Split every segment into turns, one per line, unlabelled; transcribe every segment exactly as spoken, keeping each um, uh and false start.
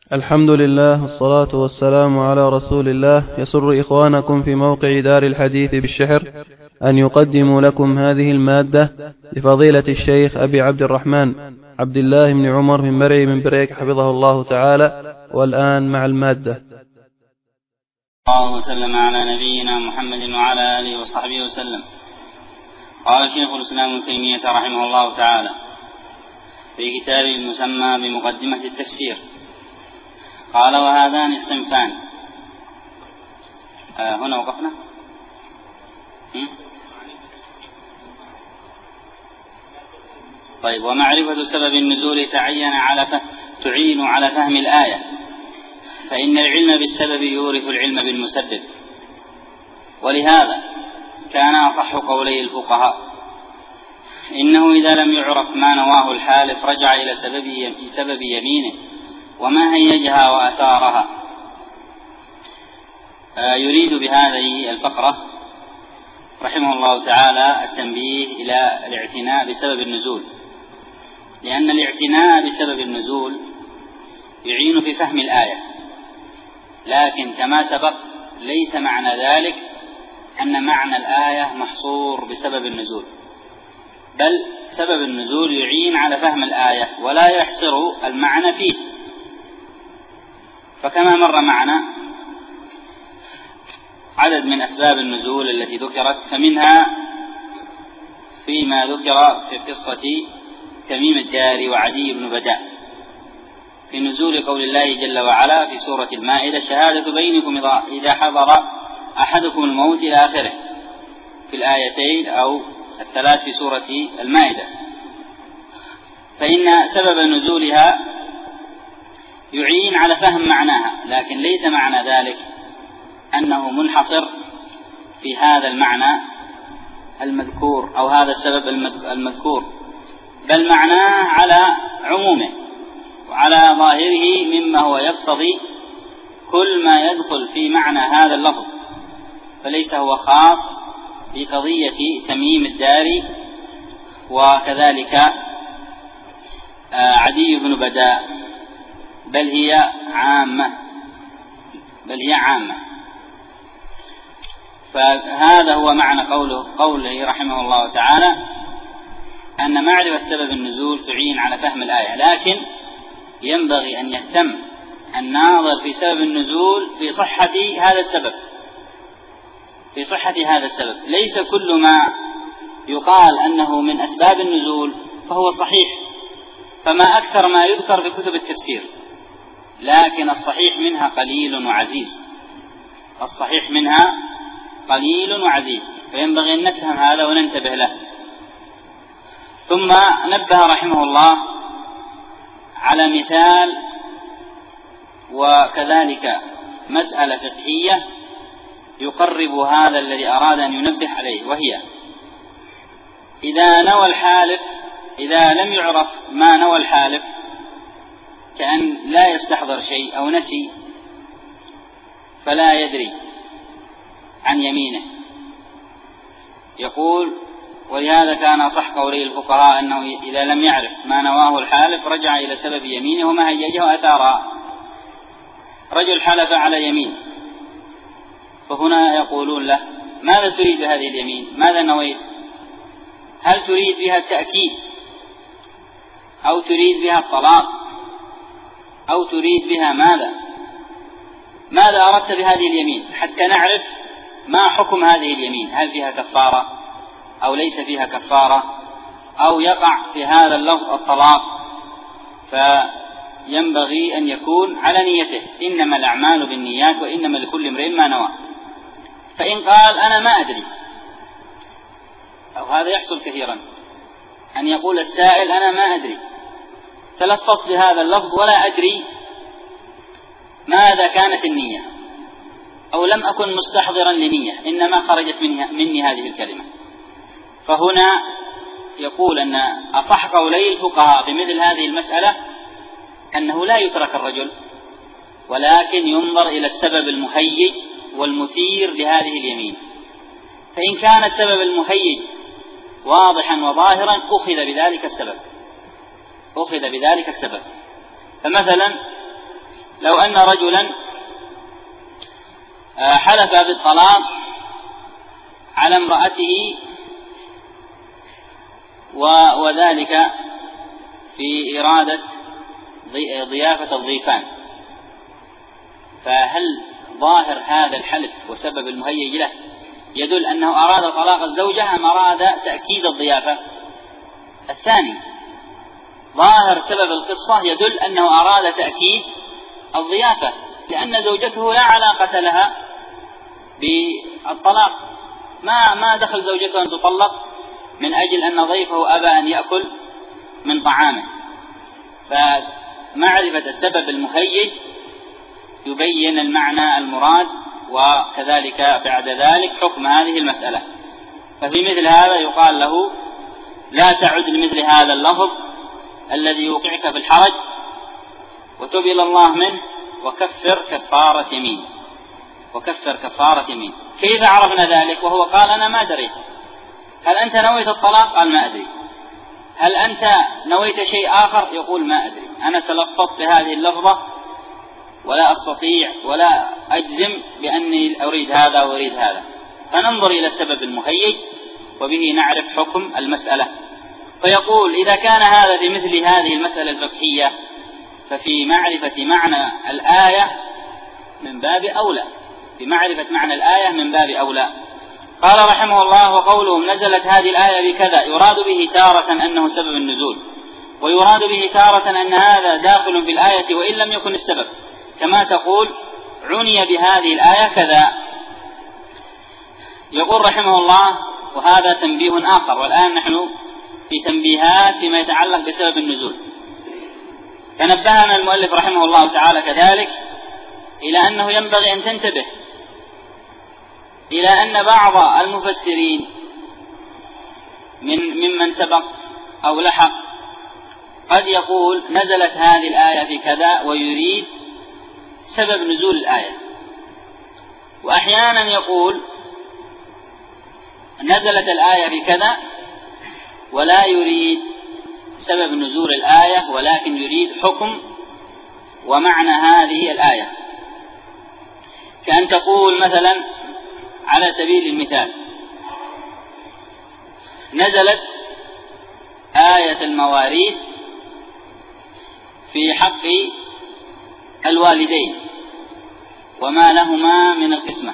الحمد لله والصلاة والسلام على رسول الله. يسر إخوانكم في موقع دار الحديث بالشحر أن يقدموا لكم هذه المادة لفضيلة الشيخ أبي عبد الرحمن عبد الله بن عمر بن مرعي من بريك حفظه الله تعالى. والآن مع المادة.
الله وسلم على نبينا محمد وعلى آله وصحبه وسلم. قال شيخ الإسلام ابن تيمية رحمه الله تعالى في كتابه المسمى بمقدمة التفسير، قال: وهذان الصنفان. آه هنا وقفنا. طيب. ومعرفة سبب النزول تعين على ف... تعين على فهم الآية، فإن العلم بالسبب يورث العلم بالمسبب. ولهذا كان أصح قولي الفقهاء إنه إذا لم يعرف ما نواه الحالف رجع إلى سبب, سبب يمينه وما هيجها وأثارها. يريد بهذه الفقرة رحمه الله تعالى التنبيه إلى الاعتناء بسبب النزول، لأن الاعتناء بسبب النزول يعين في فهم الآية، لكن كما سبق ليس معنى ذلك أن معنى الآية محصور بسبب النزول، بل سبب النزول يعين على فهم الآية ولا يحصر المعنى فيه. فكما مر معنا عدد من أسباب النزول التي ذكرت، فمنها فيما ذكر في قصة تميم الداري وعدي بن بداء في نزول قول الله جل وعلا في سورة المائدة: شهادة بينكم إذا حضر أحدكم الموت إلى آخره، في الآيتين أو الثلاث في سورة المائدة. فإن سبب نزولها يعين على فهم معناها، لكن ليس معنى ذلك أنه منحصر في هذا المعنى المذكور أو هذا السبب المذكور، بل معناه على عمومه وعلى ظاهره مما هو يقتضي كل ما يدخل في معنى هذا اللفظ، فليس هو خاص بقضية تميم الداري وكذلك عدي بن بداء، بل هي عامة بل هي عامة فهذا هو معنى قوله, قوله رحمه الله تعالى أن معرفة سبب النزول تعين على فهم الآية، لكن ينبغي أن يهتم الناظر في سبب النزول في صحة هذا السبب في صحة هذا السبب ليس كل ما يقال أنه من أسباب النزول فهو صحيح، فما أكثر ما يذكر في كتب التفسير، لكن الصحيح منها قليل وعزيز الصحيح منها قليل وعزيز فينبغي أن نفهم هذا وننتبه له. ثم نبه رحمه الله على مثال وكذلك مسألة فقهية يقرب هذا الذي أراد أن ينبه عليه، وهي إذا نوى الحالف إذا لم يعرف ما نوى الحالف، كأن لا يستحضر شيء أو نسي فلا يدري عن يمينه. يقول: ولهذا كان أصح قولي الفقهاء أنه إذا لم يعرف ما نواه الحالف رجع إلى سبب يمينه وما هيجه وأثارها. رجل حلف على يمين، فهنا يقولون له: ماذا تريد بهذه اليمين؟ ماذا نويت؟ هل تريد بها التأكيد أو تريد بها الطلاق أو تريد بها ماذا؟ ماذا أردت بهذه اليمين؟ حتى نعرف ما حكم هذه اليمين، هل فيها كفارة أو ليس فيها كفارة أو يقع في هذا اللفظ الطلاق. فينبغي أن يكون على نيته، إنما الأعمال بالنيات وإنما لكل امرئ ما نوى. فإن قال أنا ما أدري، أو هذا يحصل كثيرا أن يقول السائل أنا ما أدري، تلفظت بهذا اللفظ ولا أدري ماذا كانت النية، أو لم أكن مستحضرا لنية، إنما خرجت مني هذه الكلمة. فهنا يقول أن أصح قولي الفقهاء بمثل هذه المسألة أنه لا يترك الرجل، ولكن ينظر إلى السبب المهيج والمثير لهذه اليمين. فإن كان السبب المهيج واضحا وظاهرا أخذ بذلك السبب أخذ بذلك السبب فمثلا لو أن رجلا حلف بالطلاق على امرأته وذلك في إرادة ضيافة الضيفان، فهل ظاهر هذا الحلف وسبب المهيج له يدل أنه أراد طلاق الزوجة أم أراد تأكيد الضيافة؟ الثاني، ظاهر سبب القصة يدل أنه أراد تأكيد الضيافة، لأن زوجته لا علاقة لها بالطلاق، ما ما دخل زوجته أن تطلق من أجل أن ضيفه أبى أن يأكل من طعامه. فمعرفة السبب المهيج يبين المعنى المراد، وكذلك بعد ذلك حكم هذه المسألة. ففي مثل هذا يقال له لا تعد لمثل هذا اللفظ الذي يوقعك في الحرج، وتب إلى الله منه، وكفر كفارة يمين وكفر كفارة يمين. كيف عرفنا ذلك وهو قال أنا ما دريت؟ هل أنت نويت الطلاق؟ قال ما أدري. هل أنت نويت شيء آخر؟ يقول ما أدري، أنا تلفظت بهذه اللفظة ولا أستطيع ولا أجزم بأني أريد هذا وأريد هذا. فننظر إلى السبب المهيج وبه نعرف حكم المسألة. فيقول إذا كان هذا في مثل هذه المسألة الفقهية ففي معرفة معنى الآية من باب أولى، في معرفة معنى الآية من باب أولى. قال رحمه الله: وقولهم نزلت هذه الآية بكذا يراد به تارة أنه سبب النزول، ويراد به تارة أن هذا داخل في الآية وإن لم يكن السبب، كما تقول عني بهذه الآية كذا. يقول رحمه الله: وهذا تنبيه آخر، والآن نحن في تنبيهات فيما يتعلق بسبب النزول. فنبهنا المؤلف رحمه الله تعالى كذلك إلى أنه ينبغي أن تنتبه إلى أن بعض المفسرين من ممن سبق أو لحق قد يقول نزلت هذه الآية في كذا ويريد سبب نزول الآية، وأحيانا يقول نزلت الآية في كذا ولا يريد سبب نزول الآية، ولكن يريد حكم ومعنى هذه الآية. كأن تقول مثلا على سبيل المثال نزلت آية المواريث في حق الوالدين وما لهما من القسمة،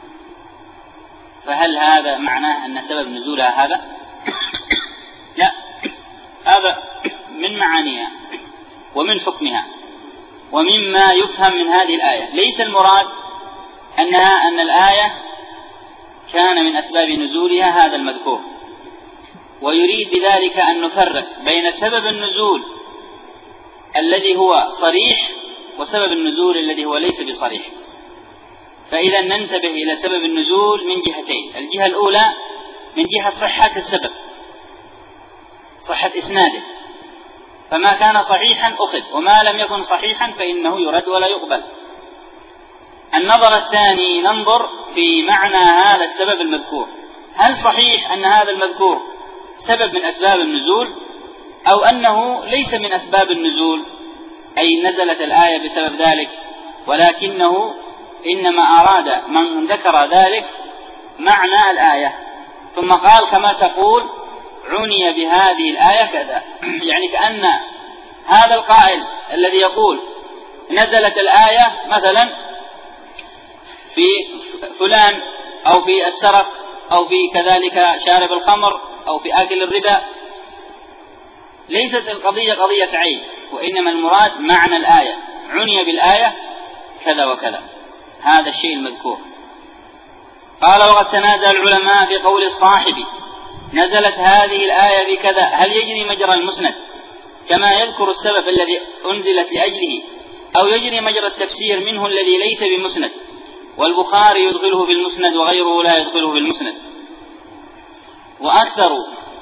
فهل هذا معناه أن سبب نزولها هذا؟ لا، هذا من معانيها ومن حكمها ومما يفهم من هذه الآية. ليس المراد أنها أن الآية كان من أسباب نزولها هذا المذكور، ويريد بذلك أن نفرق بين سبب النزول الذي هو صريح وسبب النزول الذي هو ليس بصريح. فإذا ننتبه إلى سبب النزول من جهتين: الجهة الأولى من جهة صحة السبب، صحة إسناده، فما كان صحيحا أخذ، وما لم يكن صحيحا فإنه يرد ولا يقبل. النظر الثاني ننظر في معنى هذا السبب المذكور، هل صحيح أن هذا المذكور سبب من أسباب النزول أو أنه ليس من أسباب النزول، أي نزلت الآية بسبب ذلك ولكنه إنما أراد من ذكر ذلك معنى الآية. ثم قال كما تقول عني بهذه الآية كذا، يعني كأن هذا القائل الذي يقول نزلت الآية مثلا في فلان أو في السرق أو في كذلك شارب الخمر أو في آكل الربا، ليست القضية قضية عين، وإنما المراد معنى الآية، عني بالآية كذا وكذا، هذا الشيء المذكور. قال: وقد تنازع العلماء في قول الصاحب نزلت هذه الآية بكذا هل يجري مجرى المسند كما يذكر السبب الذي أنزلت لأجله، أو يجري مجرى التفسير منه الذي ليس بمسند، والبخاري يدخله في المسند وغيره لا يدخله في المسند. وأكثر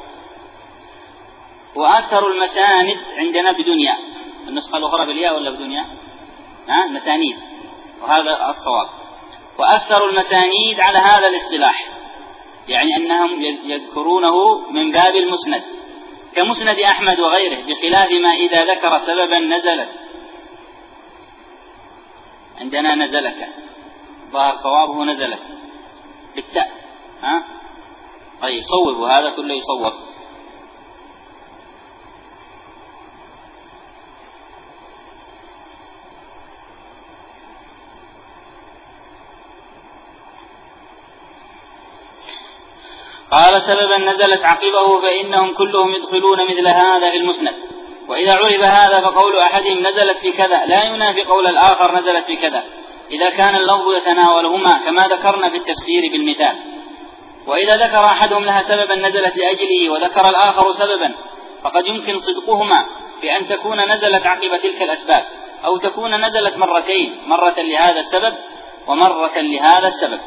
وأكثر المساند عندنا بدنيا، النسخة الأخرى بالياء ولا بدنيا؟ ها مسانيد، وهذا الصواب. وأكثر المسانيد على هذا الاصطلاح، يعني أنهم يذكرونه من باب المسند كمسند أحمد وغيره، بخلاف ما إذا ذكر سببا نزلت عندنا نزلك، ظهر صوابه نزلك بالتاء. ها طيب صوبوا، هذا كله يصوب. قال سببا نزلت عقبه فإنهم كلهم يدخلون مثل هذا في المسند. وإذا عرف هذا فقول أحدهم نزلت في كذا لا ينافي قول الآخر نزلت في كذا إذا كان اللفظ يتناولهما كما ذكرنا في التفسير بالمثال. وإذا ذكر أحدهم لها سببا نزلت لأجله وذكر الآخر سببا فقد يمكن صدقهما بأن تكون نزلت عقب تلك الأسباب، أو تكون نزلت مرتين، مرة لهذا السبب ومرة لهذا السبب.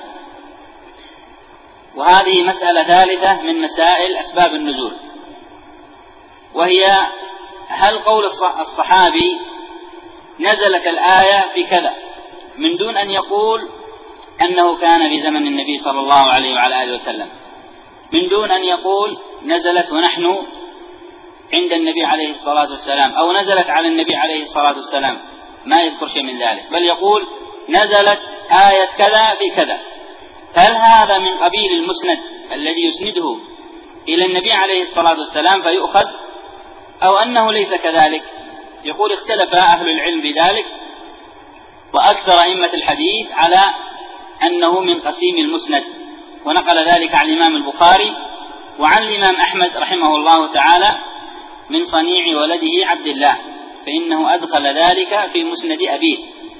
وهذه مسألة ثالثة من مسائل أسباب النزول، وهي هل قول الصحابي نزلت الآية في كذا من دون أن يقول أنه كان في زمن النبي صلى الله عليه وعلى آله وسلم، من دون أن يقول نزلت ونحن عند النبي عليه الصلاة والسلام، أو نزلت على النبي عليه الصلاة والسلام، ما يذكر شيء من ذلك، بل يقول نزلت آية كذا في كذا. هل هذا من قبيل المسند الذي يسنده إلى النبي عليه الصلاة والسلام فيؤخذ، أو أنه ليس كذلك؟ يقول اختلف أهل العلم بذلك، وأكثر أئمة الحديث على أنه من قسيم المسند، ونقل ذلك عن الإمام البخاري وعن الإمام أحمد رحمه الله تعالى من صنيع ولده عبد الله، فإنه أدخل ذلك في مسند أبيه.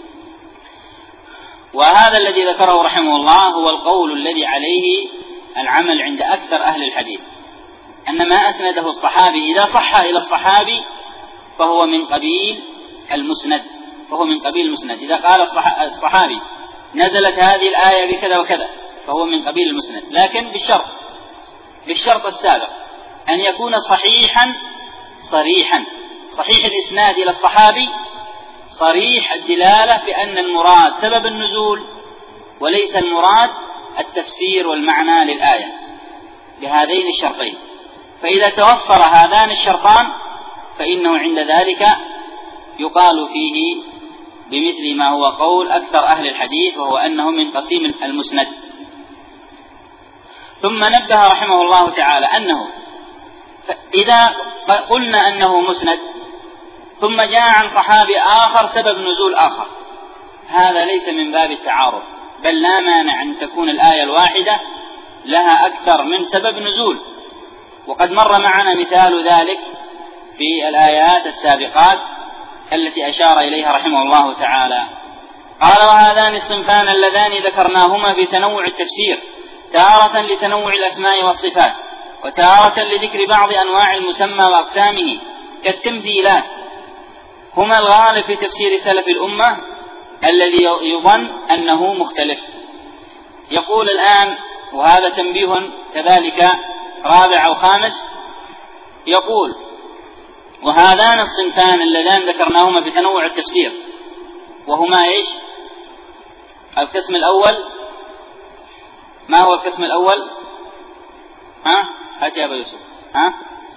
وهذا الذي ذكره رحمه الله هو القول الذي عليه العمل عند أكثر أهل الحديث، أن ما أسنده الصحابي إذا صح إلى الصحابي فهو من قبيل المسند، فهو من قبيل المسند. إذا قال الصحابي نزلت هذه الآية بكذا وكذا فهو من قبيل المسند، لكن بالشرط بالشرط السابق أن يكون صحيحا صريحا، صحيح الإسناد إلى الصحابي، صريح الدلالة بأن المراد سبب النزول وليس المراد التفسير والمعنى للآية، بهذين الشرطين. فإذا توفر هذان الشرطان فإنه عند ذلك يقال فيه بمثل ما هو قول أكثر أهل الحديث، وهو أنه من قسيم المسند. ثم نبه رحمه الله تعالى أنه إذا قلنا أنه مسند ثم جاء عن صحابي آخر سبب نزول آخر، هذا ليس من باب التعارض، بل لا مانع أن تكون الآية الواحدة لها أكثر من سبب نزول. وقد مر معنا مثال ذلك في الآيات السابقات التي أشار إليها رحمه الله تعالى. قال وهذان الصنفان اللذان ذكرناهما في تنوع التفسير، تارة لتنوع الأسماء والصفات، وتارة لذكر بعض أنواع المسمى وأقسامه كالتمثيلات، هما الغالب في تفسير سلف الأمة الذي يظن أنه مختلف. يقول الآن، وهذا تنبيه كذلك رابع أو خامس، يقول وهذان الصنفان اللذان ذكرناهما في تنوع التفسير، وهما إيش؟ القسم الأول، ما هو القسم الأول؟ ها؟ هات يا أبا يوسف. ها؟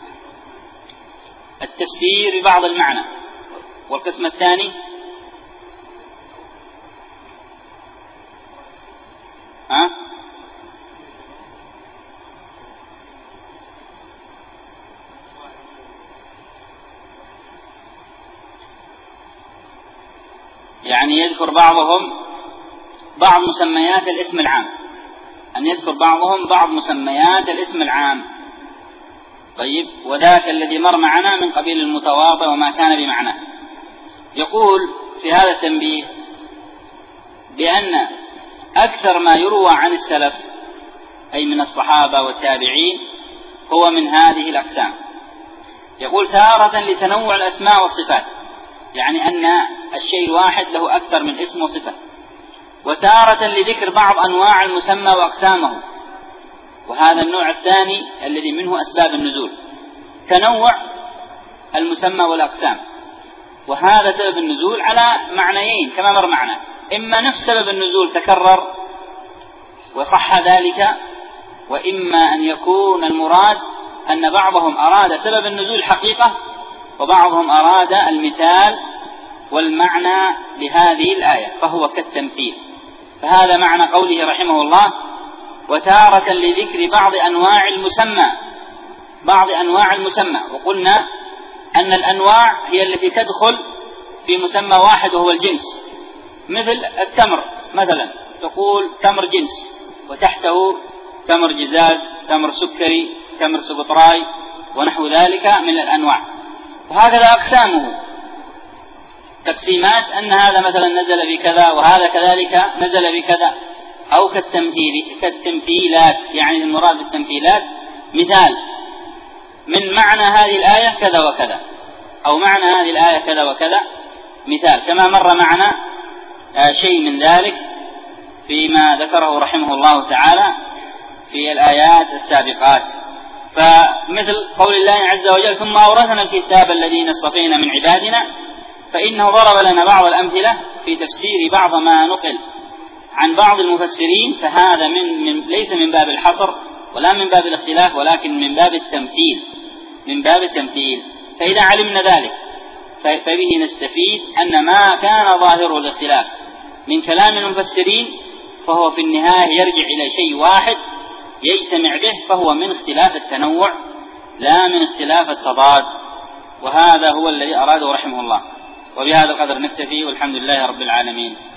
التفسير ببعض المعنى. والقسم الثاني؟ ها؟ يعني يذكر بعضهم بعض مسميات الاسم العام، أن يذكر بعضهم بعض مسميات الاسم العام. طيب، وذاك الذي مر معنا من قبيل المتواضع وما كان بمعناه. يقول في هذا التنبيه بأن أكثر ما يروى عن السلف أي من الصحابة والتابعين هو من هذه الأقسام. يقول تارة لتنوع الأسماء والصفات، يعني أن الشيء الواحد له أكثر من اسم وصفة، وتارة لذكر بعض أنواع المسمى وأقسامه، وهذا النوع الثاني الذي منه أسباب النزول، تنوع المسمى والأقسام. وهذا سبب النزول على معنيين كما مر معنا، إما نفس سبب النزول تكرر وصح ذلك، وإما أن يكون المراد أن بعضهم أراد سبب النزول حقيقة وبعضهم أراد المثال والمعنى لهذه الآية فهو كالتمثيل. فهذا معنى قوله رحمه الله: وتارة لذكر بعض أنواع المسمى، بعض أنواع المسمى. وقلنا أن الأنواع هي التي تدخل في مسمى واحد وهو الجنس، مثل التمر مثلا، تقول تمر جنس وتحته تمر جزاز، تمر سكري، تمر سقطراي ونحو ذلك من الأنواع. وهكذا أقسامه تقسيمات، أن هذا مثلا نزل بكذا وهذا كذلك نزل بكذا، أو كالتمثيل كالتمثيلات، يعني المراد بالتمثيلات مثال من معنى هذه الآية كذا وكذا، أو معنى هذه الآية كذا وكذا مثال، كما مر معنا شيء من ذلك فيما ذكره رحمه الله تعالى في الآيات السابقات. فمثل قول الله عز وجل: ثم أورثنا الكتاب الذين اصطفينا من عبادنا، فإنه ضرب لنا بعض الأمثلة في تفسير بعض ما نقل عن بعض المفسرين، فهذا من, من ليس من باب الحصر ولا من باب الاختلاف، ولكن من باب التمثيل، من باب التمثيل. فإذا علمنا ذلك فبه نستفيد أن ما كان ظاهره الاختلاف من كلام المفسرين فهو في النهاية يرجع إلى شيء واحد يجتمع به، فهو من اختلاف التنوع لا من اختلاف التضاد. وهذا هو الذي أراده رحمه الله. وبهذا القدر نكتفي، والحمد لله رب العالمين.